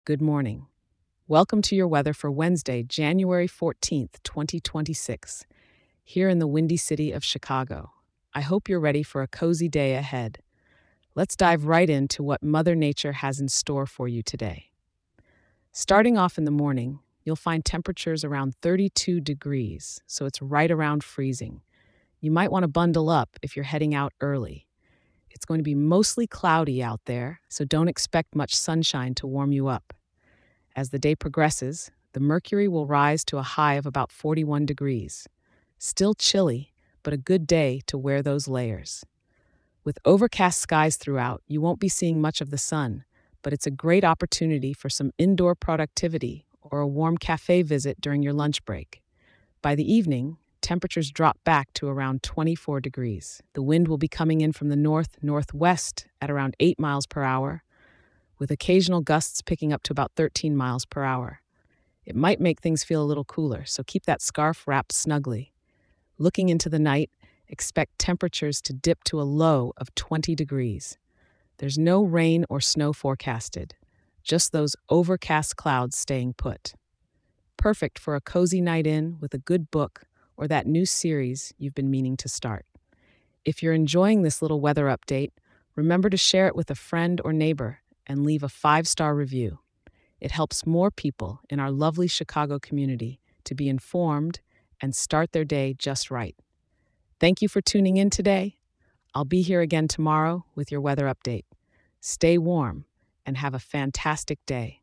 Good morning. Welcome to your weather for Wednesday, January 14th, 2026, here in the windy city of Chicago. I hope you're ready for a cozy day ahead. Let's dive right into what Mother Nature has in store for you today. Starting off in the morning, you'll find temperatures around 32 degrees, so it's right around freezing. You might want to bundle up if you're heading out early. It's going to be mostly cloudy out there, so don't expect much sunshine to warm you up. As the day progresses, the mercury will rise to a high of about 41 degrees. Still chilly, but a good day to wear those layers. With overcast skies throughout, you won't be seeing much of the sun, but it's a great opportunity for some indoor productivity or a warm cafe visit during your lunch break. By the evening, temperatures drop back to around 24 degrees. The wind will be coming in from the north-northwest at around 8 miles per hour, with occasional gusts picking up to about 13 miles per hour. It might make things feel a little cooler, so keep that scarf wrapped snugly. Looking into the night, expect temperatures to dip to a low of 20 degrees. There's no rain or snow forecasted, just those overcast clouds staying put. Perfect for a cozy night in with a good book or that new series you've been meaning to start. If you're enjoying this little weather update, remember to share it with a friend or neighbor and leave a 5-star review. It helps more people in our lovely Chicago community to be informed and start their day just right. Thank you for tuning in today. I'll be here again tomorrow with your weather update. Stay warm and have a fantastic day.